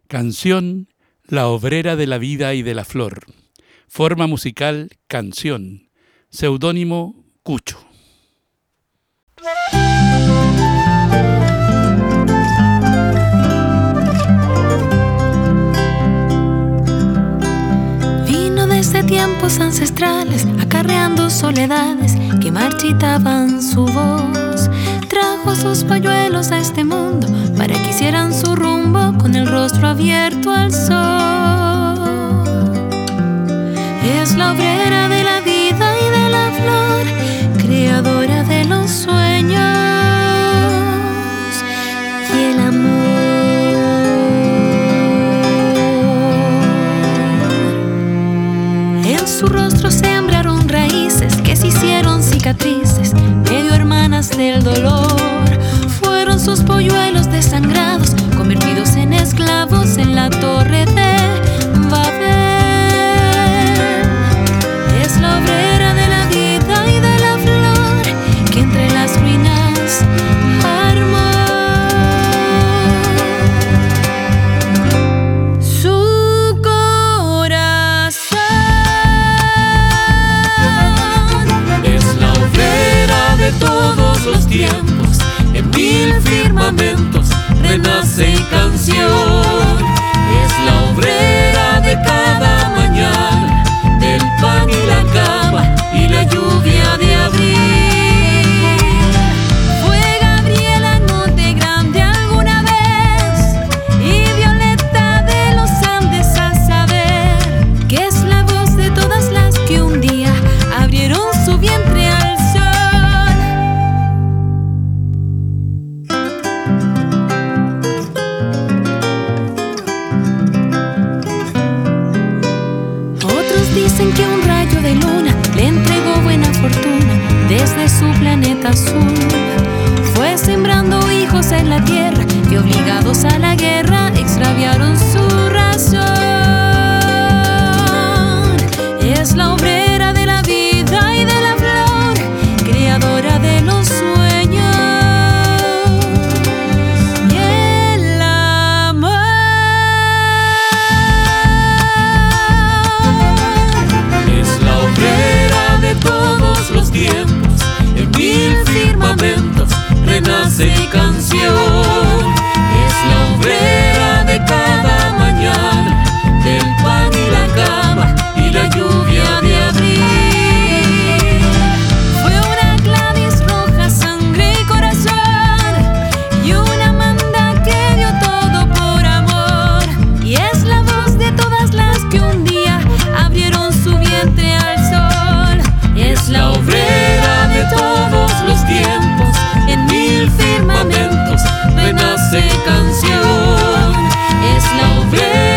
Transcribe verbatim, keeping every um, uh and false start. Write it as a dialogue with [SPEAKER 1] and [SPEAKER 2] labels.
[SPEAKER 1] Canción, la obrera de la vida y de la flor. Forma musical, canción. Seudónimo, Cucho.
[SPEAKER 2] Vino desde tiempos ancestrales, acarreando soledades que marchitaban su voz. Trajo sus pañuelos a este mundo para que hicieran su rumbo con el rostro abierto al sol. Es la obrera de la vida y de la flor, creadora de los sueños y el amor. En su rostro sembraron raíces que se hicieron cicatrices, medio hermanas del dolor. Fueron sus polluelos desangrados, convertidos en esclavos en la torre de Babel. Es la obrera de la vida y de la flor que entre las ruinas armó su corazón.
[SPEAKER 3] Es la obrera de todos los tiempos, en mil firmamentos renace en canción. Es la obrera de cada mañana, del pan y la cama y la lluvia de abril.
[SPEAKER 2] Fue Gabriela Monte Grande alguna vez y Violeta de los Andes a saber que es la voz de todas las que un día abrieron su vientre al sol. Otros dicen que un rayo de luna le entregó buena fortuna desde su planeta azul. Fue sembrando hijos en la tierra que obligados a la guerra extraviaron su razón. Es la obrera de la vida y de la flor, creadora de los sueños y el amor.
[SPEAKER 3] Es la obrera de todos los tiempos, en mil firmamentos renace en canción. Es la obrera de cada mañana, del pan y la cama y la lluvia de abril.
[SPEAKER 2] Fue una Gladys roja, sangre y corazón, y una Amanda que dio todo por amor. Y es la voz de todas las que un día abrieron su vientre al sol. Es
[SPEAKER 3] La obrera de todos los tiempos, en mil firmamentos renace en canción. Es la obrera